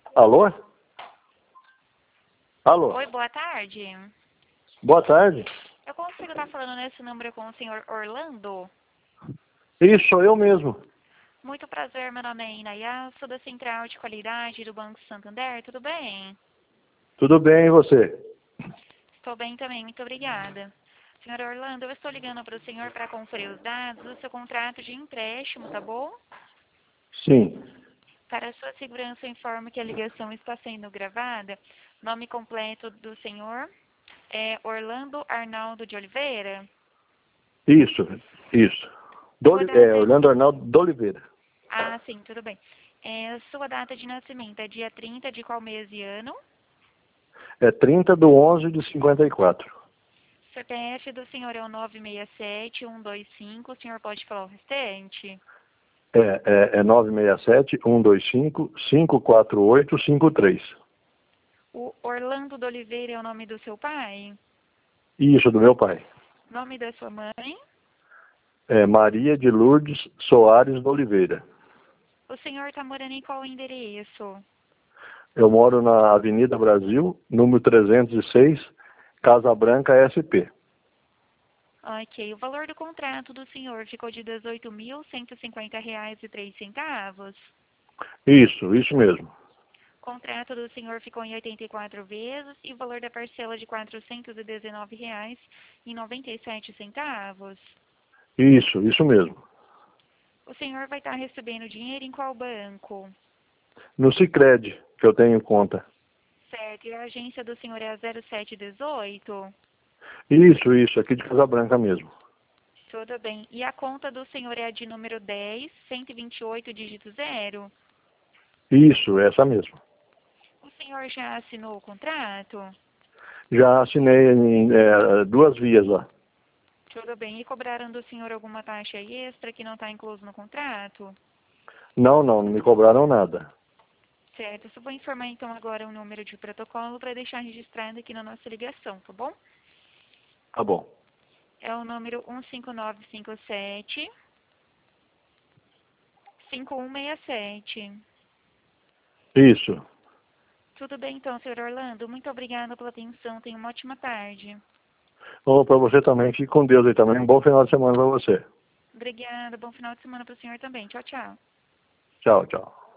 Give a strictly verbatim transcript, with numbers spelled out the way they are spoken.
Alô? Alô? Oi, boa tarde. Boa tarde. Eu consigo estar falando nesse número com o senhor Orlando? Isso, sou eu mesmo. Muito prazer, meu nome é Inaya, sou da Central de Qualidade do Banco Santander, tudo bem? Tudo bem, e você? Estou bem também, muito obrigada. Senhor Orlando, eu estou ligando para o senhor para conferir os dados do seu contrato de empréstimo, tá bom? Sim. Para a sua segurança, eu informo que a ligação está sendo gravada. Nome completo do senhor é Orlando Arnaldo de Oliveira? Isso, isso. Sua Doli- é, data... Orlando Arnaldo de Oliveira. Ah, sim, tudo bem. É, sua data de nascimento é dia trinta de qual mês e ano? É trinta de onze de cinquenta e quatro. C P F do senhor é o nove seis sete um dois cinco, o senhor pode falar o restante? É, é, é nove seis sete, um dois cinco, cinco quatro oito, cinco três. O Orlando de Oliveira é o nome do seu pai? Isso, do meu pai. Nome da sua mãe? É Maria de Lourdes Soares de Oliveira. O senhor está morando em qual endereço? Eu moro na Avenida Brasil, número trezentos e seis, Casa Branca, S P. Ok, o valor do contrato do senhor ficou de dezoito mil cento e cinquenta reais e três centavos. Isso, isso mesmo. O contrato do senhor ficou em oitenta e quatro vezes e o valor da parcela de quatrocentos e dezenove reais e noventa e sete centavos. Isso, isso mesmo. O senhor vai estar recebendo dinheiro em qual banco? No Sicredi, que eu tenho em conta. Certo, e a agência do senhor é a zero sete dezoito? Isso, isso, aqui de Casa Branca mesmo. Tudo bem. E a conta do senhor é a de número dez, cento e vinte e oito, dígito zero? Isso, essa mesmo. O senhor já assinou o contrato? Já assinei em é, duas vias lá. Tudo bem. E cobraram do senhor alguma taxa extra que não está incluso no contrato? Não, não, não me cobraram nada. Certo. Só vou informar então agora o número de protocolo para deixar registrado aqui na nossa ligação, tá bom? Tá bom. É o número um cinco nove cinco sete, cinco um seis sete. Isso. Tudo bem então, senhor Orlando. Muito obrigada pela atenção. Tenha uma ótima tarde. Bom, para você também, fique com Deus aí também. Um bom final de semana para você. Obrigada. Bom final de semana para o senhor também. Tchau, tchau. Tchau, tchau.